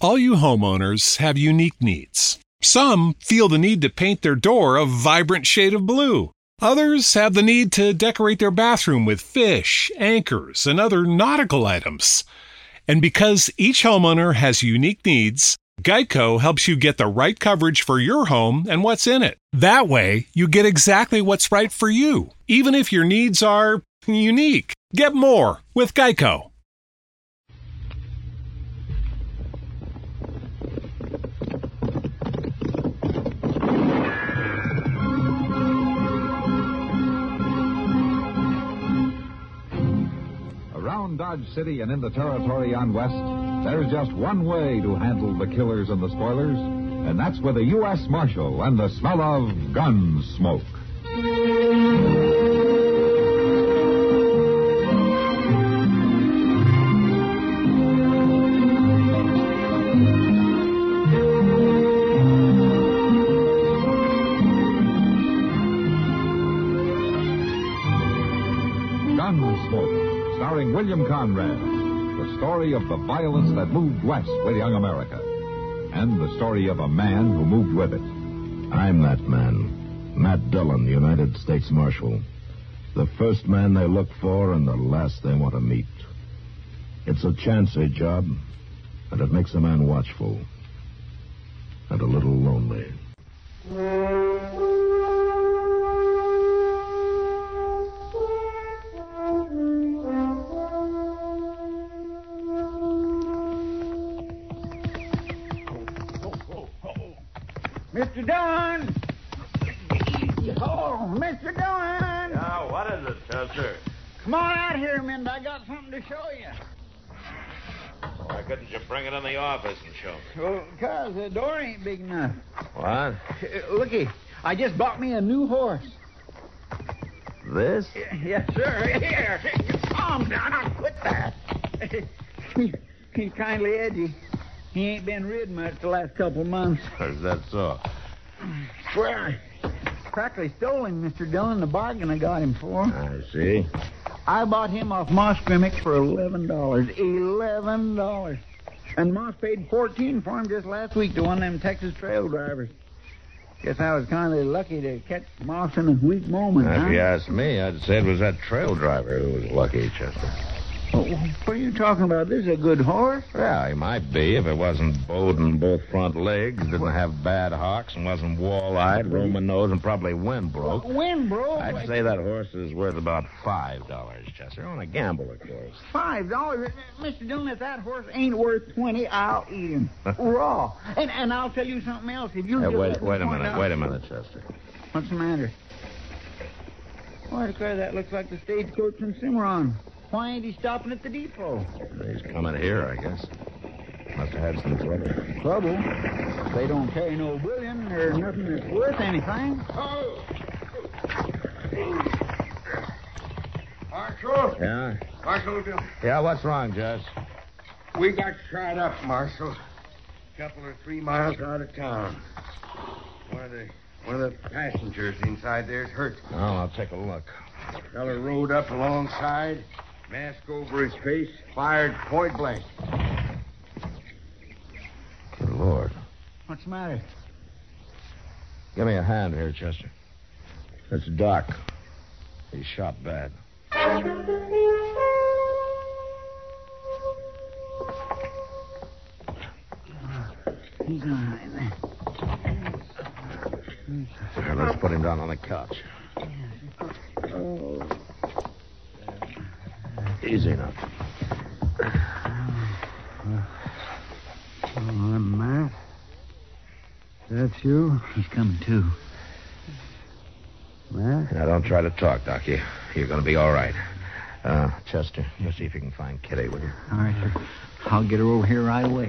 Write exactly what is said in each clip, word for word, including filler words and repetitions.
All you homeowners have unique needs. Some feel the need to paint their door a vibrant shade of blue. Others have the need to decorate their bathroom with fish, anchors, and other nautical items. And because each homeowner has unique needs, Geico helps you get the right coverage for your home and what's in it. That way, you get exactly what's right for you, even if your needs are unique. Get more with Geico. Around Dodge City and in the territory on West, there's just one way to handle the killers and the spoilers, and that's with a U S Marshal and the smell of gun smoke. Gunsmoke, starring William Conrad. The story of the violence that moved west with young America. And the story of a man who moved with it. I'm that man. Matt Dillon, United States Marshal. The first man they look for and the last they want to meet. It's a chancy job, and it makes a man watchful. And a little lonely. Mister Dillon! Oh, Mister Dillon! Yeah, what is it, Chester? Come on out here, Mind. I got something to show you. Why couldn't you bring it in the office and show me? Well, because the door ain't big enough. What? Uh, looky, I just bought me a new horse. This? Yes, sir. Here, calm down. I'll quit that. He's kindly edgy. He ain't been rid much the last couple of months. Is that so? Well, I practically stole him, Mister Dillon, the bargain I got him for. I see. I bought him off Moss Grimmick for eleven dollars. Eleven dollars. And Moss paid fourteen for him just last week to one of them Texas trail drivers. Guess I was kind of lucky to catch Moss in a weak moment, If huh? you ask me, I'd say it was that trail driver who was lucky, Chester. Oh, what are you talking about? This is a good horse. Yeah, he might be if it wasn't bowed in both front legs, didn't have bad hocks, and wasn't wall-eyed, Roman nose, and probably wind broke. Wind broke? I'd say that horse is worth about five dollars, Chester. On a gamble, of course. Five dollars? Mister Dillon, if that horse ain't worth twenty, I'll eat him. Raw. And and I'll tell you something else. If you Hey, just wait, let me wait a point minute, out- wait a minute, Chester. What's the matter? Why, declare that looks like the stagecoach from Cimarron. Why ain't he stopping at the depot? He's coming here, I guess. Must have had some trouble. Trouble? They don't carry no bullion or nothing that's worth anything. Oh! Marshal? Yeah? Marshal, Yeah, what's wrong, Jess? we got shot up, Marshal. A couple or three miles out of town. One of the one of the passengers inside there's hurt. Oh, I'll take a look. Feller rode up alongside, mask over his face, fired point blank. Good Lord. What's the matter? Give me a hand here, Chester. It's Doc. He's shot bad. He's all right there. Here, let's put him down on the couch. Oh. Easy now. Oh, Matt. That's you? He's coming, too. Matt? Now, don't try to talk, Doc. You, you're going to be all right. Uh, Chester, you see if you can find Kitty, will you? All right, sir. I'll get her over here right away.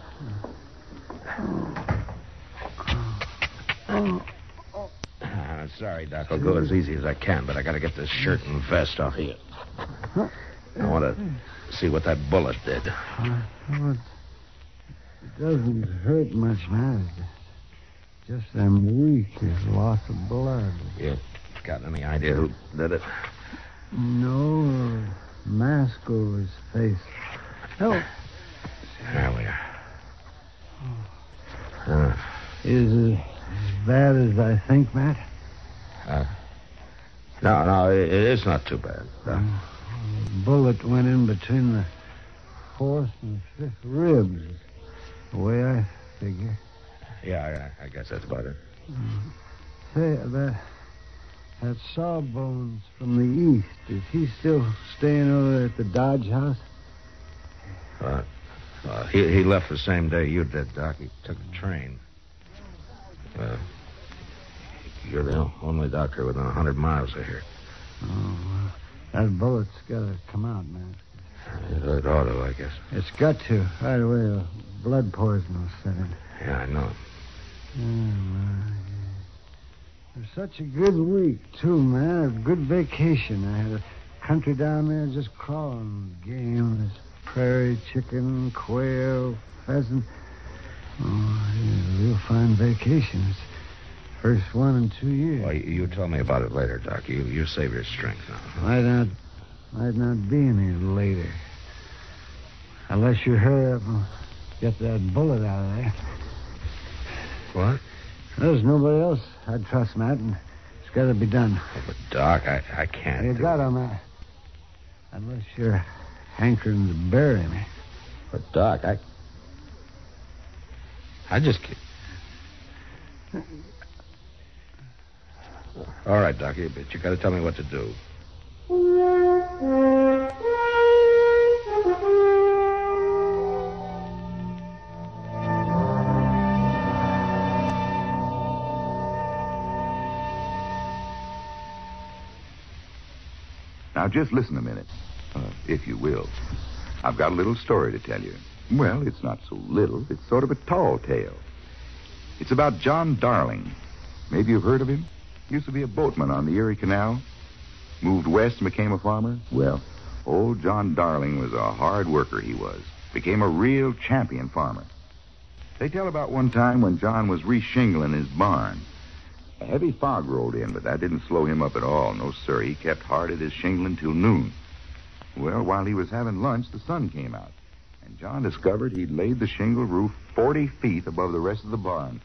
Oh. Uh, sorry, Doc. I'll go as easy as I can, but I got to get this shirt and vest off of you. I want to see what that bullet did. Uh, well, it doesn't hurt much, man. Just I'm weak. There's loss of blood. You got any idea who did it? No, mask over his face. Help. There we are. Is it as bad as I think, Matt? Uh, no, no, it, it's not too bad. Uh, A bullet went in between the fourth and fifth ribs, the way I figure. yeah, I, I guess that's about it. Say, that, that Sawbones from the east, is he still staying over there at the Dodge house? Uh, uh, he, he left the same day you did, Doc. He took a train. Uh, you're the only doctor within a hundred miles of here. Oh, well, that bullet's got to come out, man. It ought to, I guess. It's got to. Right away, a blood poison will set in. Yeah, I know. Oh, it was such a good week, too, man. A good vacation. I had a country down there just crawling with game. There's prairie chicken, quail, pheasant. Oh, yeah, a real fine vacation. It's the first one in two years. Well, you, you tell me about it later, Doc. You you save your strength now. Might not, might not be any later. Unless you hurry up and get that bullet out of there. What? There's nobody else I'd trust, Matt, and it's got to be done. Oh, but, Doc, I, I can't. You do got to, Matt. Unless you're hankering to bury me. But, Doc, I... I just can't... All right, Doc, you, but you got to tell me what to do. Now, just listen a minute, uh, if you will. I've got a little story to tell you. Well, it's not so little. It's sort of a tall tale. It's about John Darling. Maybe you've heard of him? Used to be a boatman on the Erie Canal. Moved west and became a farmer. Well, old John Darling was a hard worker, he was. Became a real champion farmer. They tell about one time when John was re-shingling his barn. A heavy fog rolled in, but that didn't slow him up at all. No, sir. He kept hard at his shingling till noon. Well, while he was having lunch, the sun came out. And John discovered he'd laid the shingle roof forty feet above the rest of the barn.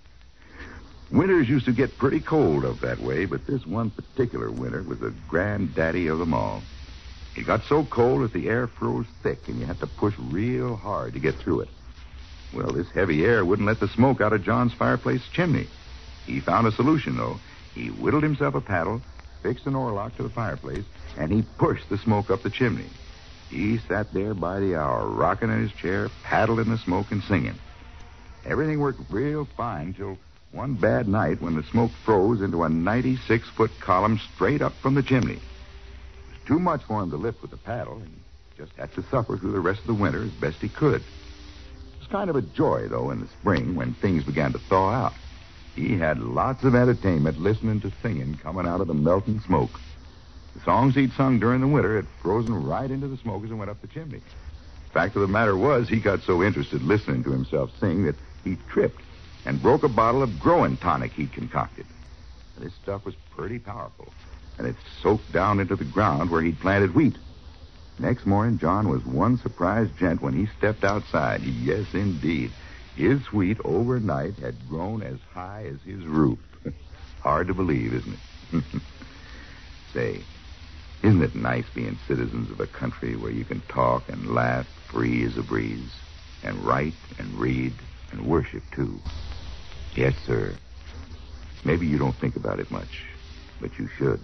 Winters used to get pretty cold up that way, but this one particular winter was the granddaddy of them all. It got so cold that the air froze thick, and you had to push real hard to get through it. Well, this heavy air wouldn't let the smoke out of John's fireplace chimney. He found a solution, though. He whittled himself a paddle, fixed an oarlock to the fireplace, and he pushed the smoke up the chimney. He sat there by the hour, rocking in his chair, paddling the smoke and singing. Everything worked real fine till one bad night when the smoke froze into a ninety-six foot column straight up from the chimney. It was too much for him to lift with the paddle, and he just had to suffer through the rest of the winter as best he could. It was kind of a joy, though, in the spring when things began to thaw out. He had lots of entertainment listening to singing coming out of the melting smoke. The songs he'd sung during the winter had frozen right into the smoke as it went up the chimney. Fact of the matter was, he got so interested listening to himself sing that he tripped and broke a bottle of growing tonic he'd concocted. This stuff was pretty powerful, and it soaked down into the ground where he'd planted wheat. Next morning, John was one surprised gent when he stepped outside. Yes, indeed. His wheat overnight had grown as high as his roof. Hard to believe, isn't it? Say, isn't it nice being citizens of a country where you can talk and laugh free as a breeze, and write and read and worship, too? Yes, sir. Maybe you don't think about it much, but you should.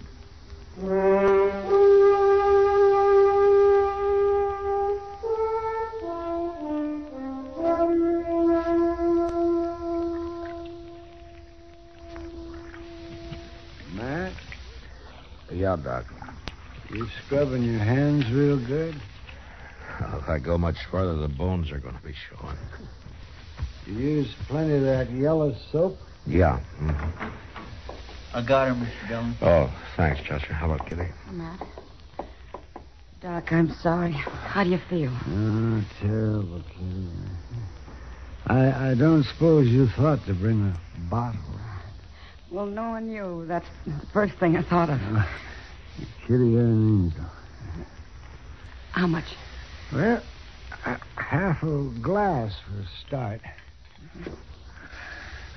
Matt, Yeah, Doc. you scrubbing your hands real good? Well, if I go much farther, the bones are going to be showing. You use plenty of that yellow soap? Yeah. Mm-hmm. I got her, Mister Dillon. Oh, thanks, Chester. How about Kitty? Matt. Doc, I'm sorry. How do you feel? Oh, terrible, Kitty. I, I don't suppose you thought to bring a bottle. Well, knowing you, that's the first thing I thought of. Uh, Kitty, you're an angel. How much?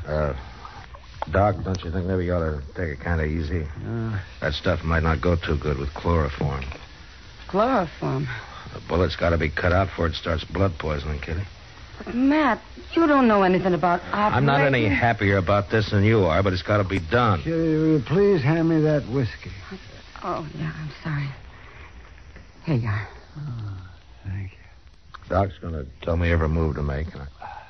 Uh, Doc, don't you think maybe you ought to take it kind of easy? Uh, That stuff might not go too good with chloroform. Chloroform. The bullet's got to be cut out before it starts blood poisoning, Kitty. But, Matt, you don't know anything about operating. I'm not any happier about this than you are, but it's got to be done. Kitty, will you please hand me that whiskey? Oh, yeah, I'm sorry. Here you are. Oh, thank you. Doc's going to tell me every move to make. And I...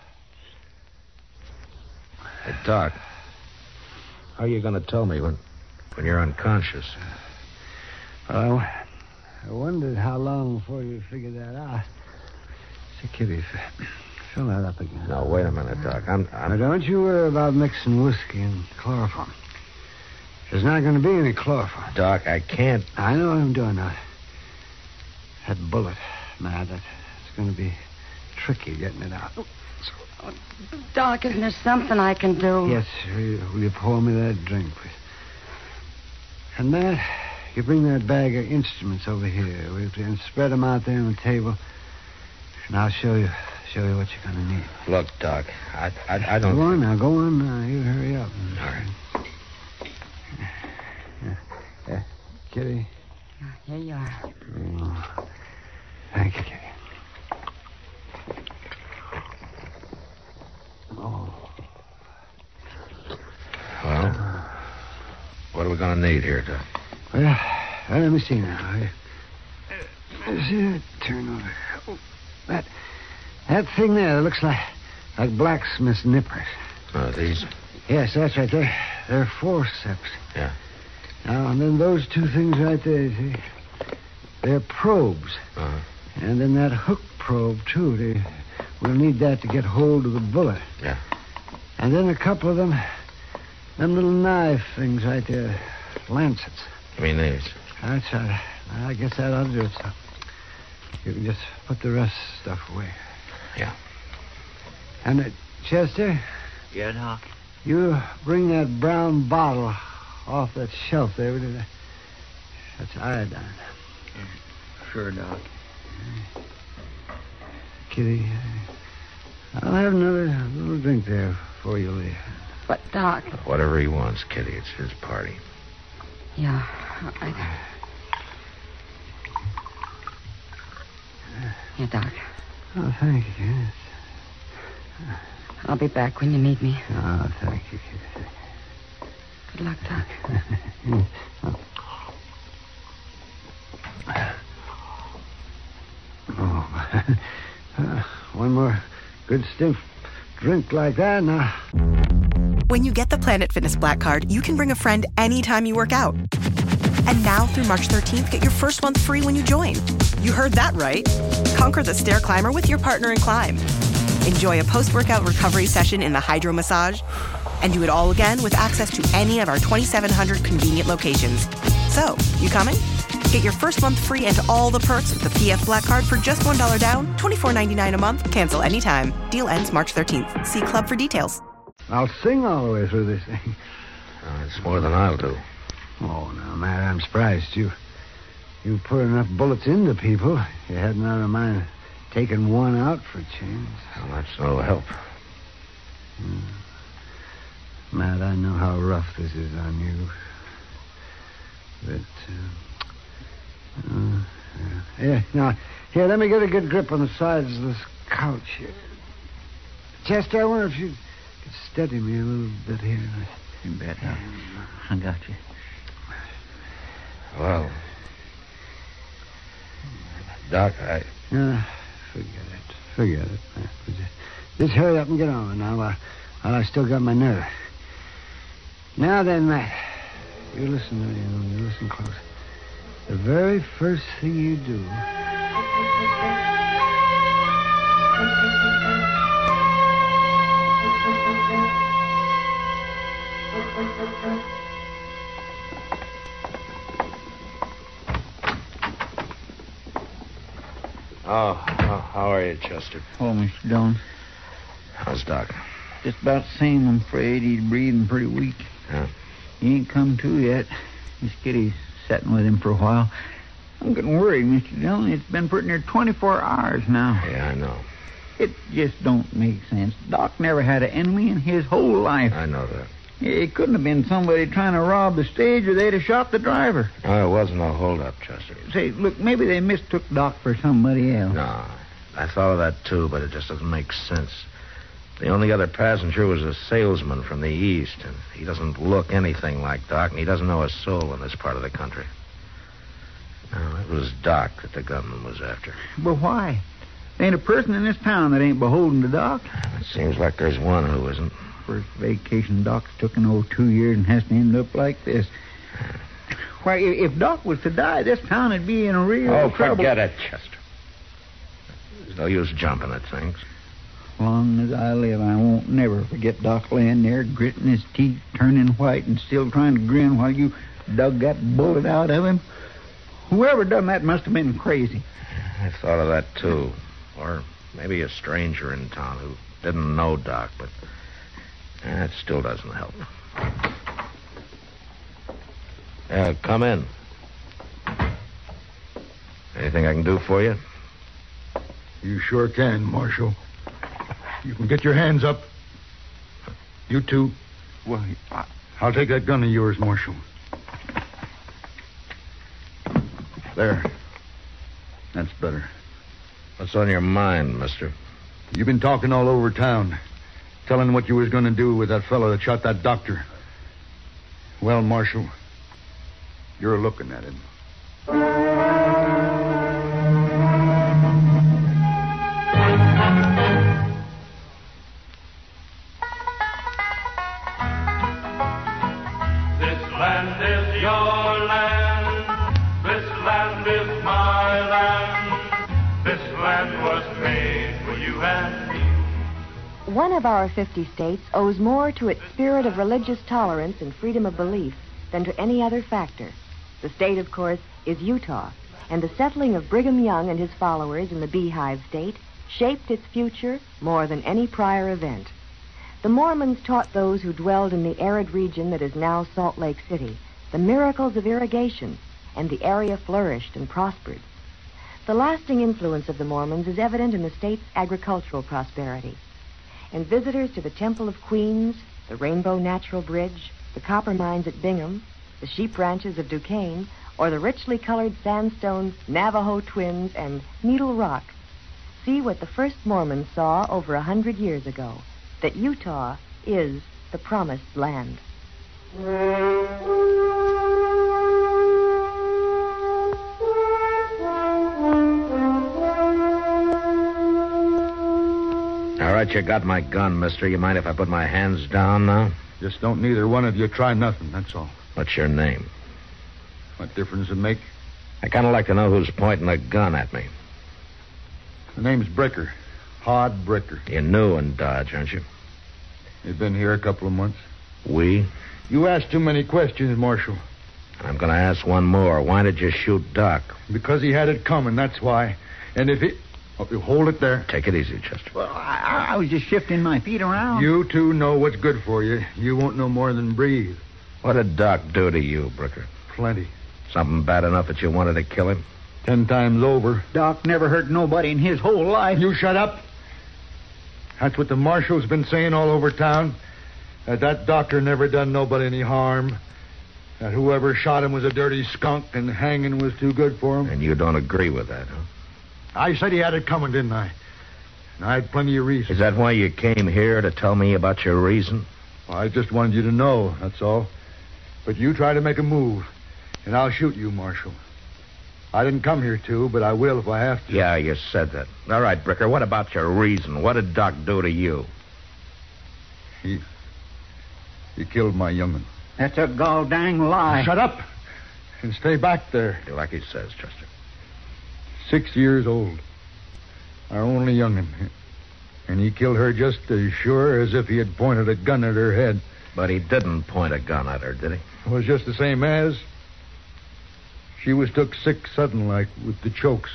Hey, Doc, how are you going to tell me when, when you're unconscious? Well, I, I wondered how long before you figured that out. Say, Kitty, f- fill that up again. No, wait a minute, Doc. I'm... I'm... Now, don't you worry about mixing whiskey and chloroform. There's not going to be any chloroform. Doc, I can't... I know what I'm doing now. That bullet, Matt, that's going to be tricky getting it out. Doc, isn't there something I can do? Yes, will you, will you pour me that drink, please? And Matt, you bring that bag of instruments over here will you, and spread them out there on the table. And I'll show you show you what you're going to need. Look, Doc, I, I, I don't... Go on now, go on now. You hurry up. All right. Yeah. Yeah. Kitty? Here you are. Oh. Thank you, Kitty. Oh. Well, what are we going to need here, Doc? Well, well, let me see now. Let's see that turn over. Oh, that, that thing there looks like, like blacksmith's nippers. Oh, these? Yes, that's right. They're, they're forceps. Yeah. Now, and then those two things right there, you see, they're probes. Uh-huh. And then that hook probe, too. They, we'll need that to get hold of the bullet. Yeah. And then a couple of them, them little knife things right there, lancets. I mean these? That's right. I guess that ought to do it, so. You can just put the rest of the stuff away. Yeah. And, uh, Chester? Yeah, Doc? You bring that brown bottle off that shelf there, will you? That's iodine. Sure, Doc. Kitty, I'll have another little drink there before you leave. But, Doc... Whatever he wants, Kitty. It's his party. Yeah, I... Here, Doc. Oh, thank you. Yes. I'll be back when you need me. Oh, thank you, Kitty. Good luck, Doc. Oh, uh, one more good stiff drink like that now. When you get the Planet Fitness Black Card, you can bring a friend anytime you work out. And now through March thirteenth, get your first month free when you join. You heard that right. Conquer the stair climber with your partner in climb. Enjoy a post-workout recovery session in the Hydro Massage. And do it all again with access to any of our twenty-seven hundred convenient locations. So, you coming? Get your first month free and all the perks with the P F Black Card for just one dollar down, twenty-four ninety-nine a month. Cancel anytime. Deal ends March thirteenth. See Club for details. I'll sing all the way through this thing. Uh, it's more than I'll do. Oh, now, Matt, I'm surprised. You you put enough bullets into people. You hadn't out of mind taking one out for a change. Well, that's no help. Hmm. Matt, I know how rough this is on you. But, uh, uh, yeah. yeah, now, here, let me get a good grip on the sides of this couch here. Chester, I wonder if you could steady me a little bit here. You bet, Doc. I got you. Well, Doc, I... Uh, forget it. Forget it. Matt. Just, just hurry up and get on now while, while I still got my nerve. Now then, Matt, you listen to me. You listen close. The very first thing you do... Oh, oh, how are you, Chester? Oh, Mister Dillon. How's Doc? Just about the same, I'm afraid. He's breathing pretty weak. Yeah? He ain't come to yet. His kitty's sitting with him for a while. I'm getting worried, Mister Dillon. It's been pretty near twenty-four hours now. Yeah, I know. It just don't make sense. Doc never had an enemy in his whole life. I know that. It couldn't have been somebody trying to rob the stage, or they'd have shot the driver. Oh, it wasn't a holdup, Chester. Say, look, maybe they mistook Doc for somebody else. No, I thought of that too, but it just doesn't make sense. The only other passenger was a salesman from the east, and he doesn't look anything like Doc, and he doesn't know a soul in this part of the country. No, it was Doc that the gunman was after. But why? There ain't a person in this town that ain't beholden to Doc. It seems like there's one who isn't. First vacation Doc's took in over two years and has to end up like this. Why, if Doc was to die, this town would be in a real Oh, trouble. forget it, Chester. There's no use jumping at things. As long as I live, I won't never forget Doc laying there, gritting his teeth, turning white, and still trying to grin while you dug that bullet out of him. Whoever done that must have been crazy. I thought of that, too. Or maybe a stranger in town who didn't know Doc, but that still doesn't help. Uh, come in. Anything I can do for you? You sure can, Marshal. You can get your hands up. You two. Well, I... I'll take that gun of yours, Marshal. There. That's better. What's on your mind, mister? You've been talking all over town, telling what you was going to do with that fellow that shot that doctor. Well, Marshal, you're looking at him. land is your land. This land is my land. This land was made for you and me. One of our fifty states owes more to its spirit of religious tolerance and freedom of belief than to any other factor. The state, of course, is Utah, and the settling of Brigham Young and his followers in the Beehive State shaped its future more than any prior event. The Mormons taught those who dwelled in the arid region that is now Salt Lake City the miracles of irrigation, and the area flourished and prospered. The lasting influence of the Mormons is evident in the state's agricultural prosperity. And visitors to the Temple of Queens, the Rainbow Natural Bridge, the copper mines at Bingham, the sheep ranches of Duquesne, or the richly colored sandstone Navajo Twins and Needle Rock, see what the first Mormons saw over a hundred years ago, that Utah is the promised land. All right, you got my gun, mister. You mind if I put my hands down now? Just don't neither one of you try nothing, that's all. What's your name? What difference does it make? I kind of like to know who's pointing a gun at me. The name's Bricker. Hod Bricker. You're new in Dodge, aren't you? You've been here a couple of months. We? You asked too many questions, Marshal. I'm going to ask one more. Why did you shoot Doc? Because he had it coming, that's why. And if he... Oh, you hold it there. Take it easy, Chester. Well, I, I was just shifting my feet around. You two know what's good for you. You won't know more than breathe. What did Doc do to you, Bricker? Plenty. Something bad enough that you wanted to kill him? Ten times over. Doc never hurt nobody in his whole life. You shut up. That's what the marshal's been saying all over town. That that doctor never done nobody any harm. That whoever shot him was a dirty skunk and hanging was too good for him. And you don't agree with that, huh? I said he had it coming, didn't I? And I had plenty of reason. Is that why you came here, to tell me about your reason? Well, I just wanted you to know, that's all. But you try to make a move, and I'll shoot you, Marshal. I didn't come here to, but I will if I have to. Yeah, you said that. All right, Bricker, what about your reason? What did Doc do to you? He... He killed my young'un. That's a gall dang lie. Shut up and stay back there. You're like he says, Chester. Six years old. Our only young'un. And he killed her just as sure as if he had pointed a gun at her head. But he didn't point a gun at her, did he? It was just the same as. She was took sick sudden like with the chokes.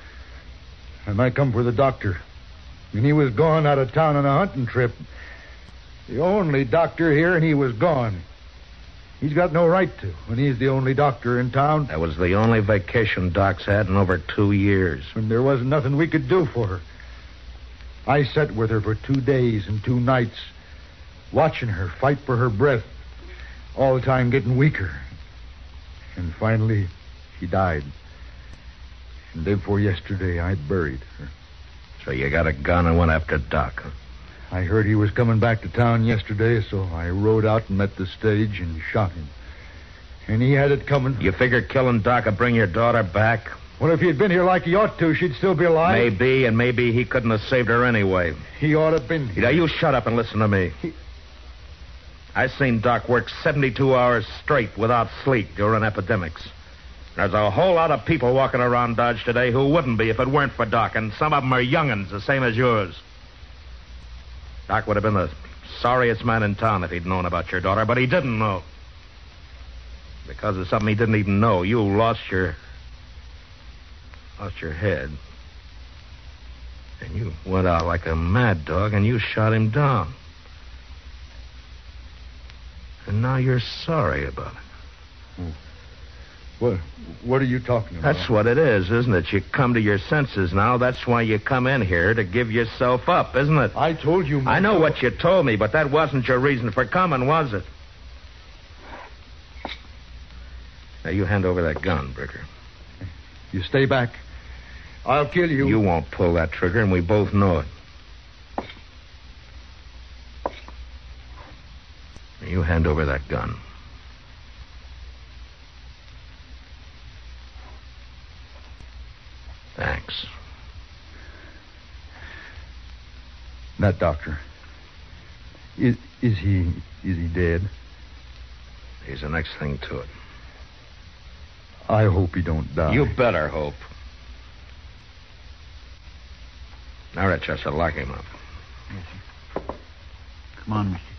And I come for the doctor. And he was gone out of town on a hunting trip. The only doctor here, and he was gone. He's got no right to, when he's the only doctor in town. That was the only vacation Doc's had in over two years. And there wasn't nothing we could do for her. I sat with her for two days and two nights, watching her fight for her breath, all the time getting weaker. And finally, she died. And day before yesterday, I buried her. So you got a gun and went after Doc, huh? I heard he was coming back to town yesterday, so I rode out and met the stage and shot him. And he had it coming. You figure killing Doc would bring your daughter back? Well, if he had been here like he ought to, she'd still be alive. Maybe, and maybe he couldn't have saved her anyway. He ought to have been here. Now, you shut up and listen to me. He... I seen Doc work seventy-two hours straight without sleep during epidemics. There's a whole lot of people walking around Dodge today who wouldn't be if it weren't for Doc, and some of them are young'uns, the same as yours. Doc would have been the sorriest man in town if he'd known about your daughter, but he didn't know. Because of something he didn't even know, you lost your... lost your head. And you went out like a mad dog, and you shot him down. And now you're sorry about it. What, what are you talking about? That's what it is, isn't it? You come to your senses now. That's why you come in here, to give yourself up, isn't it? I told you... I know what you told me, but that wasn't your reason for coming, was it? Now, you hand over that gun, Bricker. You stay back. I'll kill you. You won't pull that trigger, and we both know it. You hand over that gun. Thanks. That doctor. Is is he is he dead? He's the next thing to it. I hope he don't die. You better hope. Now, Rich, I should lock him up. Yes, sir. Come on, mister.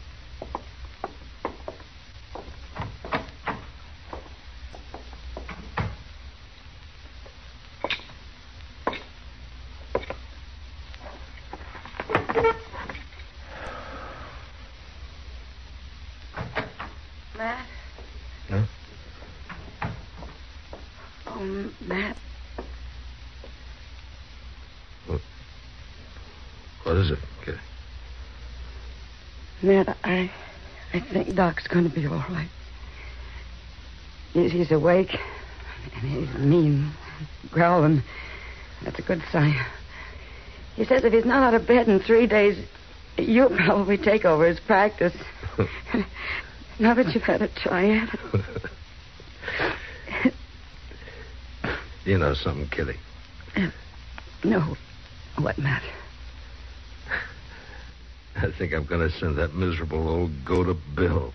Matt? Huh? Oh, Matt. What? What is it, Kitty? Matt, I, I think Doc's going to be all right. He's, he's awake, and he's mean, growling. That's a good sign. He says if he's not out of bed in three days, you'll probably take over his practice. Now that you've had a try at it. You know something, Kitty? Uh, no. What, Matt? I think I'm going to send that miserable old goat to Bill.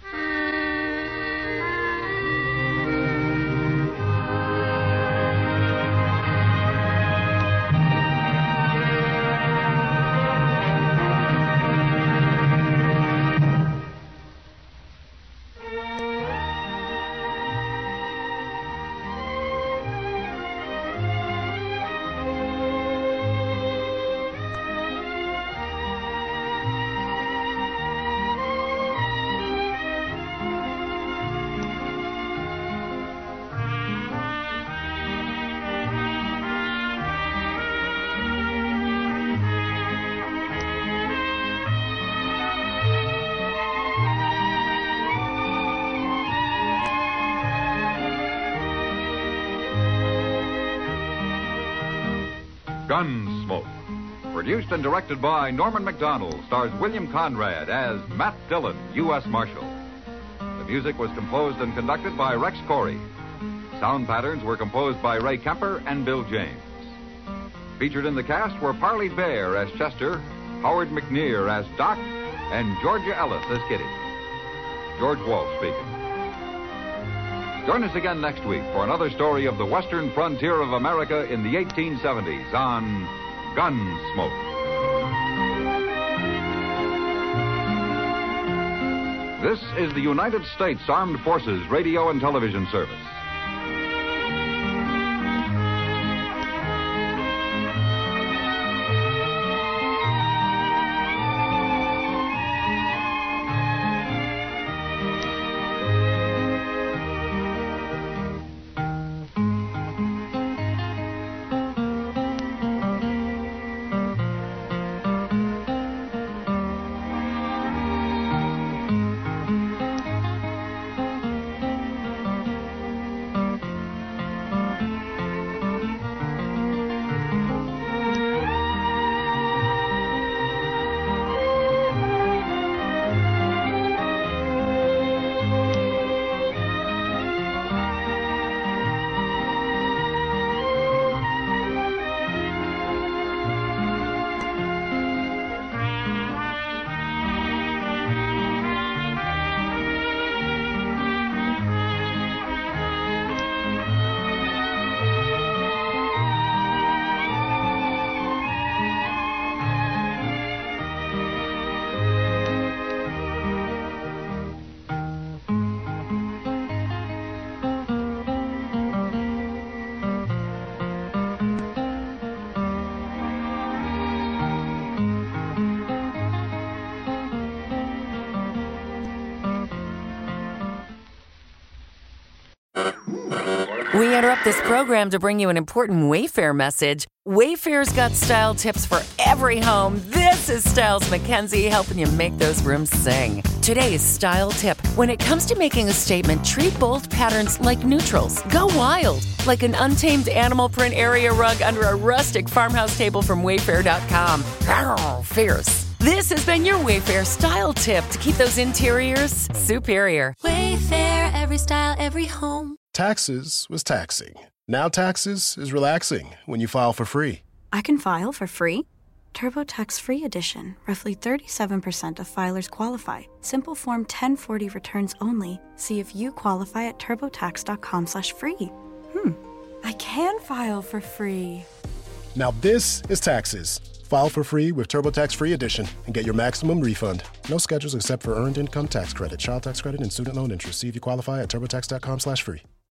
Gunsmoke. Produced and directed by Norman McDonald, stars William Conrad as Matt Dillon, U S Marshal. The music was composed and conducted by Rex Corey. Sound patterns were composed by Ray Kemper and Bill James. Featured in the cast were Parley Bear as Chester, Howard McNear as Doc, and Georgia Ellis as Kitty. George Walsh speaking. Join us again next week for another story of the western frontier of America in the eighteen seventies on Gunsmoke. This is the United States Armed Forces Radio and Television Service. We interrupt this program to bring you an important Wayfair message. Wayfair's got style tips for every home. This is Styles McKenzie helping you make those rooms sing. Today's style tip. When it comes to making a statement, treat bold patterns like neutrals. Go wild, like an untamed animal print area rug under a rustic farmhouse table from Wayfair dot com. Arr, fierce. This has been your Wayfair style tip to keep those interiors superior. Wayfair, every style, every home. Taxes was taxing. Now taxes is relaxing when you file for free. I can file for free? TurboTax Free Edition. Roughly thirty-seven percent of filers qualify. Simple Form ten forty returns only. See if you qualify at TurboTax.com slash free. Hmm. I can file for free. Now this is taxes. File for free with TurboTax Free Edition and get your maximum refund. No schedules except for earned income tax credit, child tax credit, and student loan interest. See if you qualify at TurboTax.com slash free.